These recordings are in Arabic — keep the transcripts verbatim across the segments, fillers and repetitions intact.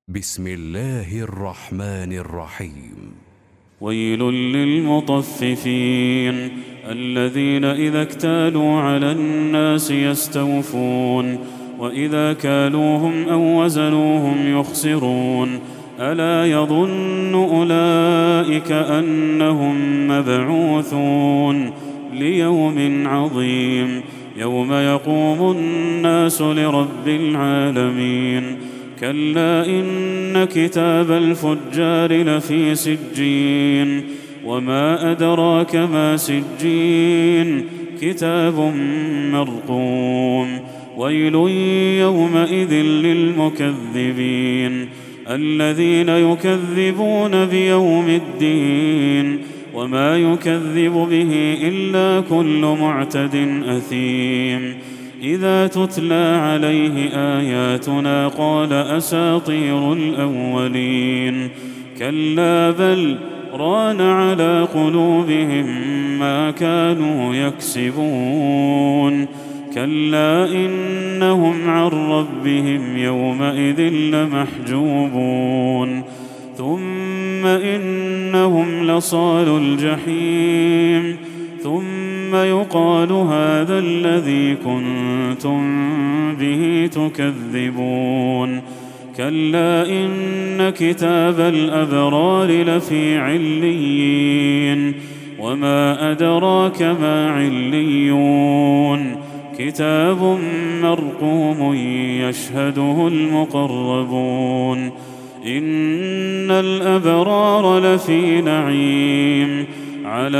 بسم الله الرحمن الرحيم. ويل للمطففين الذين إذا اكتالوا على الناس يستوفون وإذا كالوهم أو وزنوهم يخسرون ألا يظن أولئك أنهم مبعوثون ليوم عظيم يوم يقوم الناس لرب العالمين كلا إن كتاب الفجار لفي سجين وما أدراك ما سجين كتاب مرقوم ويل يومئذ للمكذبين الذين يكذبون بيوم الدين وما يكذب به إلا كل معتد أثيم إذا تتلى عليه آياتنا قال أساطير الأولين كلا بل ران على قلوبهم ما كانوا يكسبون كلا إنهم عن ربهم يومئذ لمحجوبون ثم إنهم لصالو الجحيم ثم يقال هذا الذي كنتم به تكذبون كلا إن كتاب الأبرار لفي عليين وما أدراك ما عليون كتاب مرقوم يشهده المقربون إن الأبرار لفي نعيم على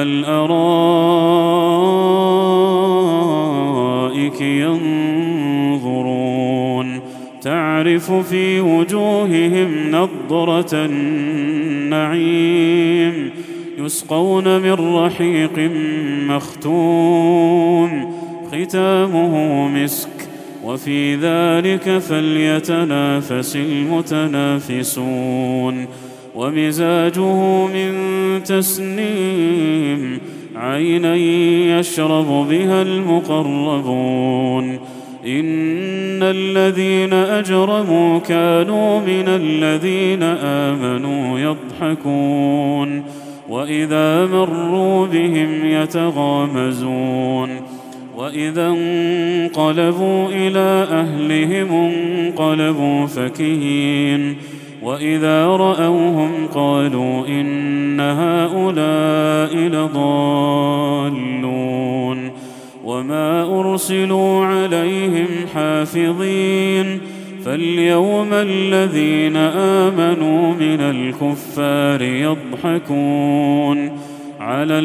الأرائك ينظرون تعرف في وجوههم نضرة النعيم يسقون من رحيق مختوم ختامه مسك وفي ذلك فليتنافس المتنافسون ومزاجه من تسنيم عينا يشرب بها المقربون إن الذين أجرموا كانوا من الذين آمنوا يضحكون وإذا مروا بهم يتغامزون وإذا انقلبوا إلى أهلهم انقلبوا فكهين وإذا رأوهم قالوا إن هؤلاء لضالون وما أرسلوا عليهم حافظين فاليوم الذين آمنوا من الكفار يضحكون على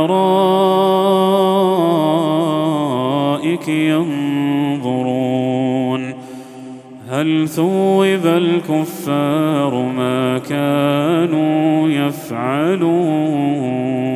الأرائك ينظرون هل ثوب الكفار ما كانوا يفعلون